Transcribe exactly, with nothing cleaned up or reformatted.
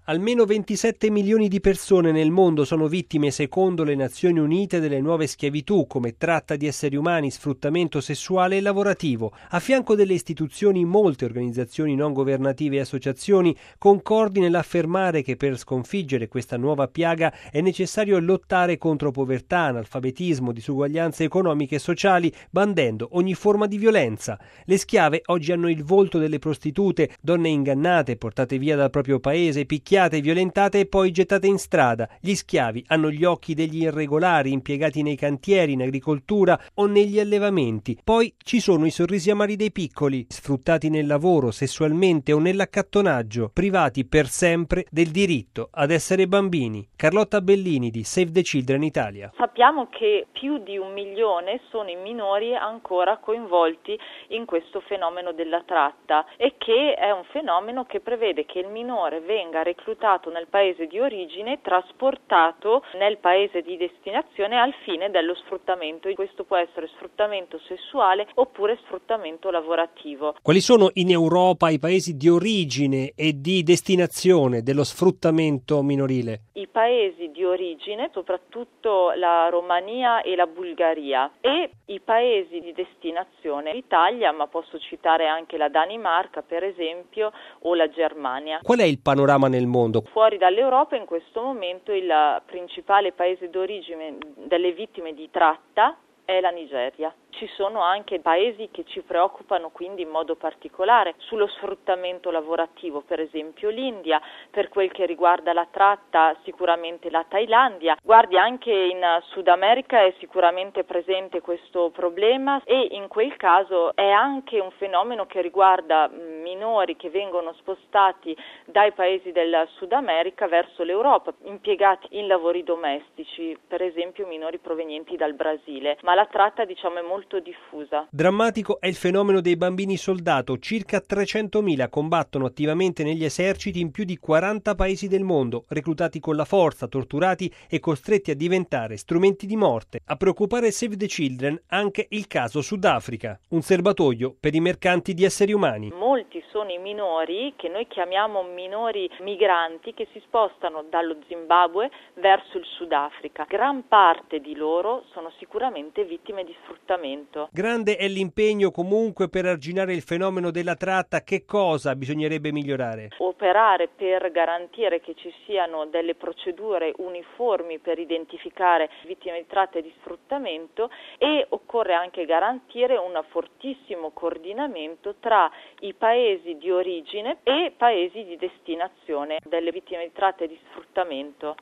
Almeno ventisette milioni di persone nel mondo sono vittime, secondo le Nazioni Unite, delle nuove schiavitù, come tratta di esseri umani, sfruttamento sessuale e lavorativo. A fianco delle istituzioni, molte organizzazioni non governative e associazioni concordi nell'affermare che per sconfiggere questa nuova piaga è necessario lottare contro povertà, analfabetismo, disuguaglianze economiche e sociali, bandendo ogni forma di violenza. Le schiave oggi hanno il volto delle prostitute, donne ingannate, portate via dal proprio paese, picchiate, violentate e poi gettate in strada. Gli schiavi hanno gli occhi degli irregolari impiegati nei cantieri, in agricoltura o negli allevamenti. Poi ci sono i sorrisi amari dei piccoli, sfruttati nel lavoro, sessualmente o nell'accattonaggio, privati per sempre del diritto ad essere bambini. Carlotta Bellini di Save the Children Italia. Sappiamo che più di un milione sono i minori ancora coinvolti in questo fenomeno della tratta e che è un fenomeno che prevede che il minore venga reclutato nel paese di origine, trasportato nel paese di destinazione al fine dello sfruttamento. Questo può essere sfruttamento sessuale oppure sfruttamento lavorativo. Quali sono in Europa i paesi di origine e di destinazione dello sfruttamento minorile? I paesi di origine, soprattutto la Romania e la Bulgaria, e i paesi di destinazione, l'Italia, ma posso citare anche la Danimarca per esempio, o la Germania. Qual è il panorama nel mondo? Fuori dall'Europa in questo momento il principale paese d'origine delle vittime di tratta è la Nigeria. Ci sono anche paesi che ci preoccupano quindi in modo particolare sullo sfruttamento lavorativo, per esempio l'India, per quel che riguarda la tratta sicuramente la Thailandia. Guardi, anche in Sud America è sicuramente presente questo problema e in quel caso è anche un fenomeno che riguarda minori che vengono spostati dai paesi del Sud America verso l'Europa, impiegati in lavori domestici, per esempio minori provenienti dal Brasile, ma la tratta diciamo è molto diffusa. Drammatico è il fenomeno dei bambini soldato. Circa trecentomila combattono attivamente negli eserciti in più di quaranta paesi del mondo, reclutati con la forza, torturati e costretti a diventare strumenti di morte. A preoccupare Save the Children anche il caso Sudafrica, un serbatoio per i mercanti di esseri umani. Molti sono i minori che noi chiamiamo minori migranti che si spostano dallo Zimbabwe verso il Sudafrica. Gran parte di loro sono sicuramente vittime di sfruttamento. Grande è l'impegno comunque per arginare il fenomeno della tratta. Che cosa bisognerebbe migliorare? Operare per garantire che ci siano delle procedure uniformi per identificare vittime di tratta e di sfruttamento e occorre anche garantire un fortissimo coordinamento tra i paesi di origine e paesi di destinazione delle vittime di tratta e di sfruttamento.